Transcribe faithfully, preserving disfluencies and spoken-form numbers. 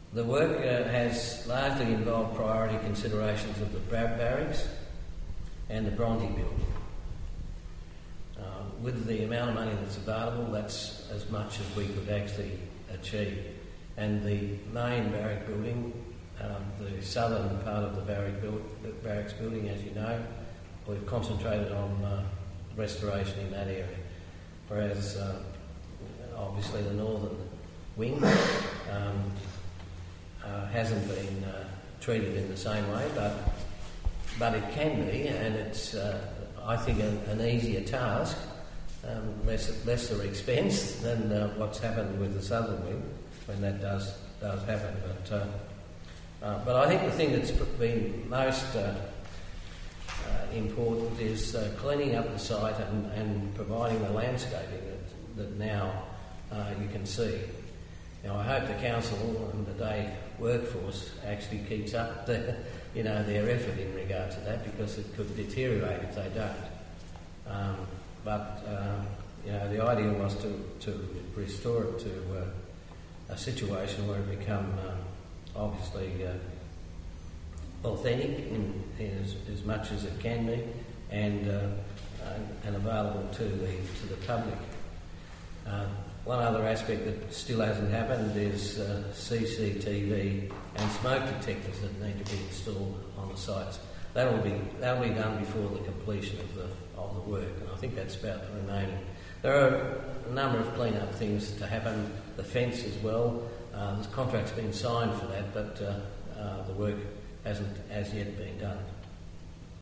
The work uh, has largely involved priority considerations of the Bar- Barracks and the Bronte building. Uh, with the amount of money that's available, that's as much as we could actually achieve. And the main barrack building, um, the southern part of the barrack build, the barracks building, as you know, we've concentrated on uh, restoration in that area. Whereas, uh, obviously, the northern wing um, uh, hasn't been uh, treated in the same way, but but it can be, and it's, uh, I think, an, an easier task, um, less lesser expense than uh, what's happened with the southern wing when that does does happen. But uh, uh, but I think the thing that's been most uh, uh, important is uh, cleaning up the site and, and providing the landscaping that, that now uh, you can see. Now, I hope the council and the day workforce actually keeps up the, you know, their effort in regard to that, because it could deteriorate if they don't. Um, but um, you know, the idea was to, to restore it to uh, a situation where it become uh, obviously uh, authentic in, in as, as much as it can be, and uh, and, and available to the to the public. Uh, One other aspect that still hasn't happened is uh, C C T V and smoke detectors that need to be installed on the sites. That will be that will be done before the completion of the of the work, and I think that's about the remaining. There are a number of clean-up things to happen. The fence as well. Uh, the contract's been signed for that, but uh, uh, the work hasn't as yet been done.